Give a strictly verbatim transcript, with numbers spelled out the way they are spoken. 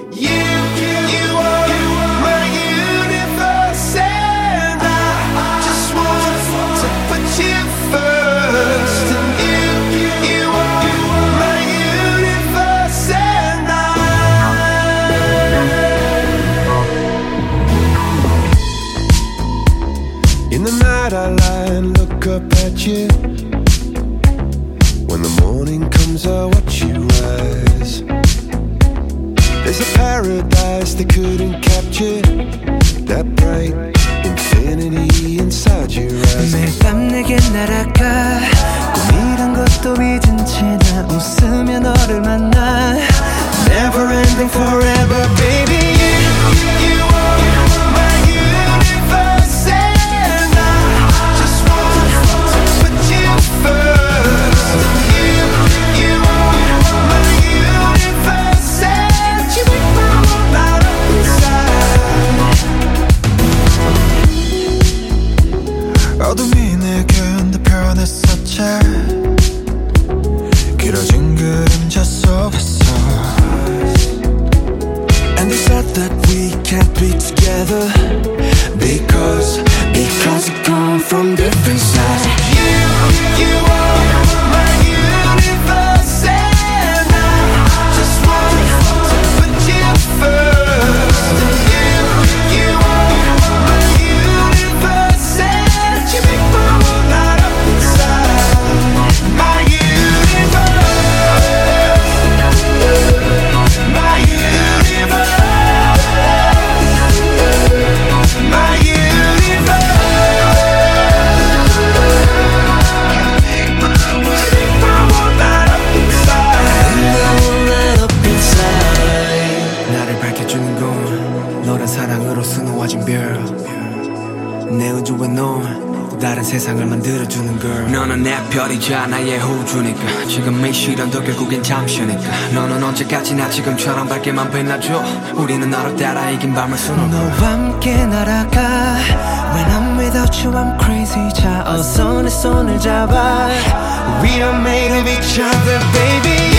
You, you are my universe, and I just want to put you first. And you, you are my universe, and I. In the night I lie and look up at you. When the morning comes I watch you rise. There's a paradise they couldn't capture, that bright infinity inside your eyes. 매일 밤 내게 날아가 꿈이란 것도 잊은 채 나 웃으며 너를 만나. Never ending forever baby. You, you are my universe, and I just want to put you first. You, you are my universe, and you make my world light up inside. 어둠이 내게 흔들펴냈었지. 길어진 그림자 속에서. And they said that we can't be together Because, because we come from different sides. You, you are my universe, and I just want to put you first. You, you are my universe, and you make my world light up inside. My universe, my universe, my universe. 나를 밝혀주는 건 너란 사랑으로 수놓아진 별. 내 우주에 넌 또 다른 세상을 만들어주는 girl. 너는 내 별이자 나의 호주니까 지금 이 시련도 결국엔 잠시니까. 너는 언제까지나 지금처럼 밝게만 빛나줘. 우리는 너를 따라 이긴 밤을 수놓고 너와 함께 날아가. When I'm without you I'm crazy. 자 어서 내 손을 잡아. We are made of each other baby.